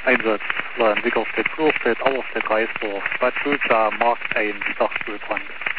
Einsatz, Entwicklungsfeld, Flurfeld, Auerfeld, Reisdorf, Bad Schulza, Markt 1, Dachstuhlbrand.